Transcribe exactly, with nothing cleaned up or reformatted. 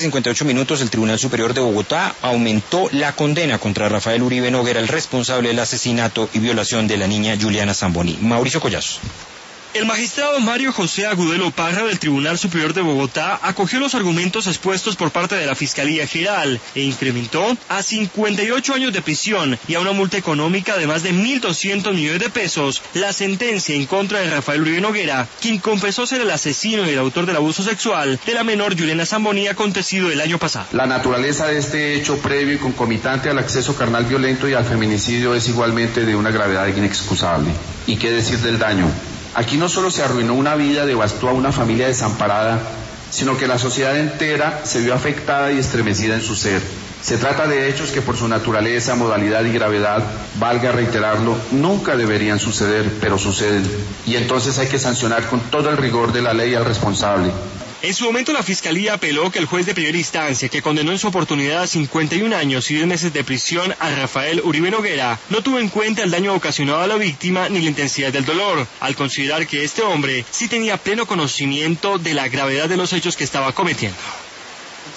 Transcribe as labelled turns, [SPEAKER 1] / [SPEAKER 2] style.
[SPEAKER 1] cincuenta y ocho minutos, el Tribunal Superior de Bogotá aumentó la condena contra Rafael Uribe Noguera, el responsable del asesinato y violación de la niña Juliana Zamboni. Mauricio Collazos.
[SPEAKER 2] El magistrado Mario José Agudelo Parra del Tribunal Superior de Bogotá acogió los argumentos expuestos por parte de la Fiscalía General e incrementó a cincuenta y ocho años de prisión y a una multa económica de más de mil doscientos millones de pesos la sentencia en contra de Rafael Uribe Noguera, quien confesó ser el asesino y el autor del abuso sexual de la menor Juliana Zamboni acontecido el año pasado.
[SPEAKER 3] La naturaleza de este hecho previo y concomitante al acceso carnal violento y al feminicidio es igualmente de una gravedad inexcusable. ¿Y qué decir del daño? Aquí no solo se arruinó una vida, devastó a una familia desamparada, sino que la sociedad entera se vio afectada y estremecida en su ser. Se trata de hechos que por su naturaleza, modalidad y gravedad, valga reiterarlo, nunca deberían suceder, pero suceden. Y entonces hay que sancionar con todo el rigor de la ley al responsable.
[SPEAKER 2] En su momento la Fiscalía apeló que el juez de primera instancia, que condenó en su oportunidad a cincuenta y un años y diez meses de prisión a Rafael Uribe Noguera, no tuvo en cuenta el daño ocasionado a la víctima ni la intensidad del dolor, al considerar que este hombre sí tenía pleno conocimiento de la gravedad de los hechos que estaba cometiendo.